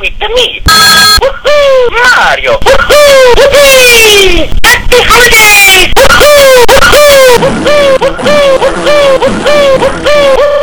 with me. Woohoo! Mario. Woohoo! Yippee! Happy holidays! Woohoo! Woohoo! Woohoo! Woohoo! Woohoo! Woohoo!